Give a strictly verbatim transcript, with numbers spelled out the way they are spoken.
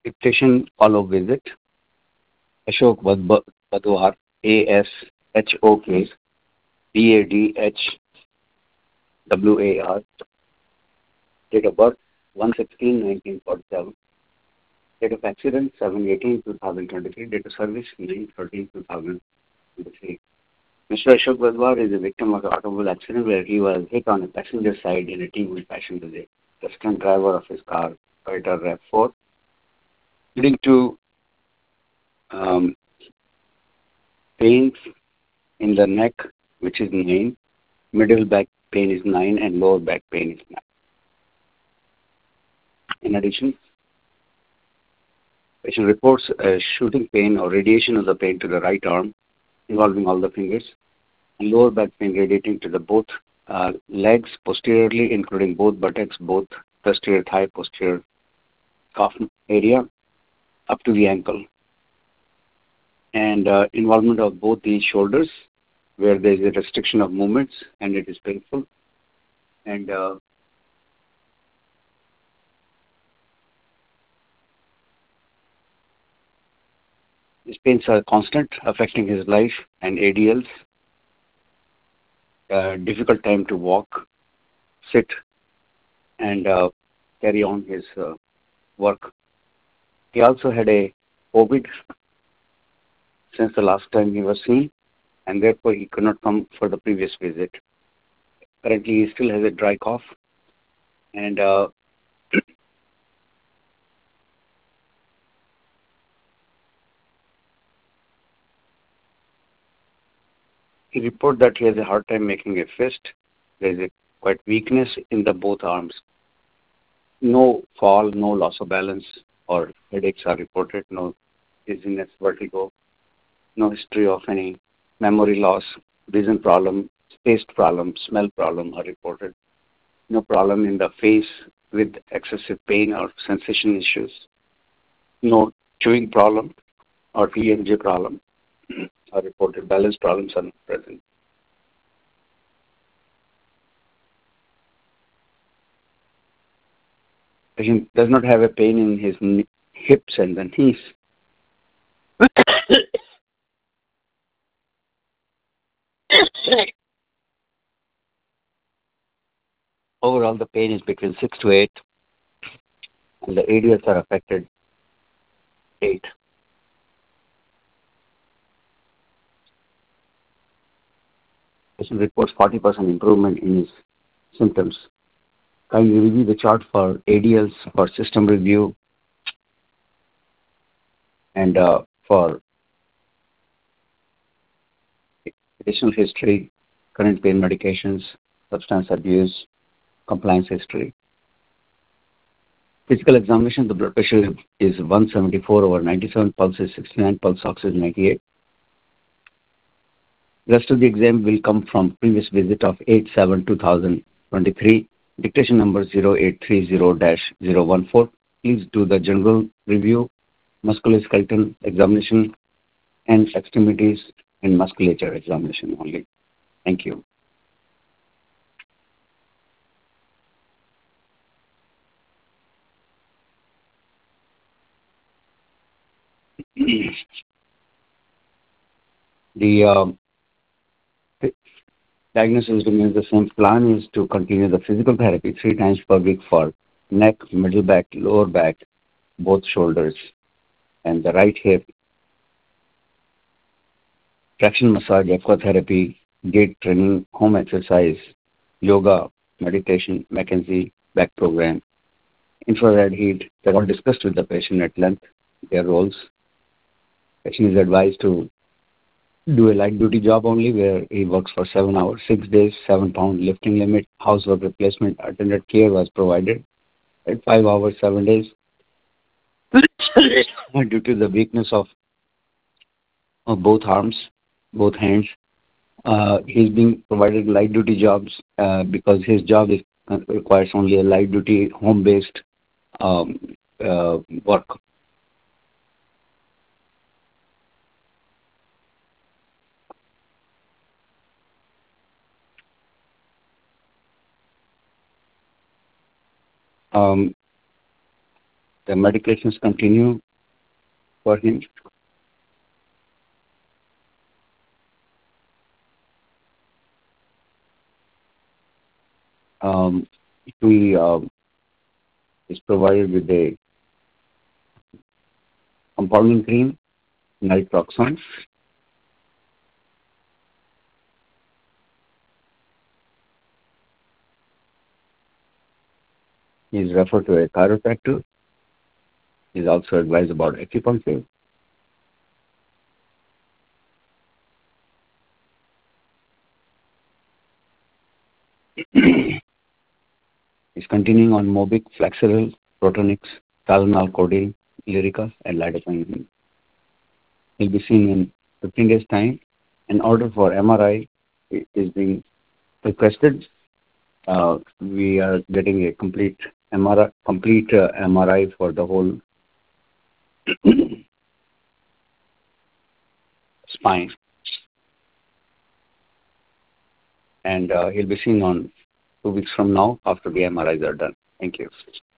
Dictation follow visit. Ashok Vad- Badwar, A S H O K B A D H W A R. Date of birth one sixteen nineteen forty-seven. Date of accident seven eighteen two thousand twenty-three. Date of service nine thirteen two thousand twenty-three. Mister Ashok Badwar is a victim of an automobile accident where he was hit on the passenger side in a T-wheel passenger vehicle. The stunt driver of his car, Toyota RAV four, leading to um, pains in the neck, which is nine, middle back pain is nine, and lower back pain is nine. In addition, patient reports a shooting pain or radiation of the pain to the right arm, involving all the fingers, and lower back pain radiating to the both uh, legs posteriorly, including both buttocks, both posterior thigh, posterior calf area, up to the ankle, and uh, involvement of both the shoulders, where there is a restriction of movements and it is painful, and uh, his pains are constant, affecting his life and A D Ls, uh, difficult time to walk, sit, and uh, carry on his uh, work. He also had a COVID since the last time he was seen, and therefore he could not come for the previous visit. Currently, he still has a dry cough, and uh, he reported that he has a hard time making a fist. There is a quite weakness in the both arms. No fall, no loss of balance or headaches are reported, no dizziness, vertigo, no history of any memory loss, vision problem, taste problem, smell problem are reported. No problem in the face with excessive pain or sensation issues. No chewing problem or T M J problem are reported. Balance problems are not present. Patient does not have a pain in his kn- hips and the knees. Overall, the pain is between six to eight, and the areas are affected eight. Patient reports forty percent improvement in his symptoms. Kindly review the chart for A D Ls for system review and uh, for additional history, current pain medications, substance abuse, compliance history. Physical examination, the blood pressure is one seventy-four over ninety-seven, pulse is sixty-nine, pulse ox is ninety-eight. Rest of the exam will come from previous visit of eight seven two thousand twenty-three, dictation number zero eight three zero dash zero one four. Please do the general review, musculoskeletal examination, and extremities and musculature examination only. Thank you. The um, diagnosis remains the same. Plan is to continue the physical therapy three times per week for neck, middle back, lower back, both shoulders, and the right hip. Traction massage, aquatherapy, gait training, home exercise, yoga, meditation, McKenzie back program, infrared heat. They're all discussed with the patient at length, their roles. Patient is advised to do a light duty job only where he works for seven hours, six days, seven pound lifting limit, housework replacement, attended care was provided at five hours, seven days. Due to the weakness of, of both arms, both hands, uh, he's being provided light duty jobs uh, because his job is, uh, requires only a light duty home based um, uh, work. Um, the medications continue for him. Um, he uh, is provided with a compounding cream, naltrexone. He is referred to a chiropractor. He is also advised about acupuncture. He's continuing on Mobic, Flaxeril, Protonix, Tylenol, Codeine, Lyrica, and Lidocaine. He'll be seen in fifteen days' time. An order for M R I is being requested. Uh, we are getting a complete M R I, complete uh, M R I for the whole spine, and uh, he'll be seen on two weeks from now after the M R Is are done. Thank you.